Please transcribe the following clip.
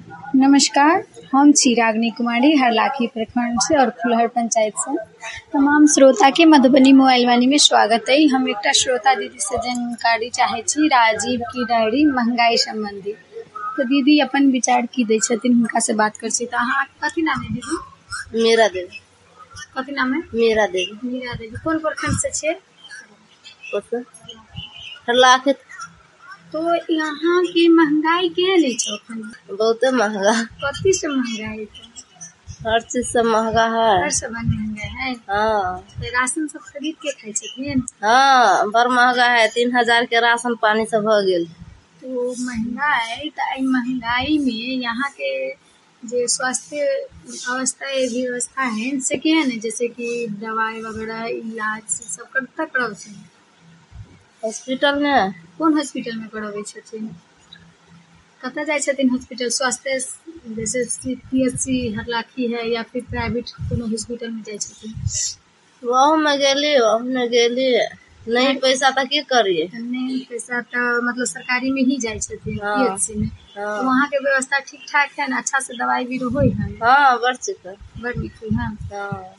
नमस्कार, हम छी रागिनी कुमारी हरलाखी प्रखंड से और फुलहर पंचायत से। तमाम श्रोता के मधुबनी मोबाइल वाणी में स्वागत है। हम एक श्रोता दीदी से जानकारी चाहे छी राजीव की डायरी महंगाई संबंधी। तो दीदी अपन विचार की दै छथिन, हुनका से बात कर छी। तो अहाँ कथी नाम है दीदी? मीरा देवी। कथी नाम है? मीरा देवी। मीरा देवी। कौन प्रखंड से छे? हरलाखी। तो यहाँ की महंगाई केहन छै? बहुत महंगा। कथी से महंगाई? हर चीज से महंगा है। हर सामान महंगा है। हाँ। तो राशन सब खरीद के खाई छथिन? हाँ, बड़ महंगा है। 3000 के राशन पानी सब हो गेल। तो महंगाई, तो महंगाई में यहाँ के जो स्वास्थ्य व्यवस्था है से केहन है? जैसे कि दवाई वगैरह इलाज सब कतऽ कराबै छै? हॉस्पिटल में। कौन हॉस्पिटल में कराबै छथिन? कतऽ जाइ छथिन हॉस्पिटल? स्वास्थ्य जैसे PHC हरलाखी है या फिर प्राइवेट कोनो हॉस्पिटल में जाइ छथिन? वहाँ में गेली नहीं पैसा तो की करिए? नहीं पैसा तो मतलब सरकारी में ही जाइ छथिन। हाँ। PHC में। हाँ। तो वहाँ के व्यवस्था ठीक ठाक है ना? अच्छा से दवाई भी होई है? हाँ, बड़ नीक है। हाँ।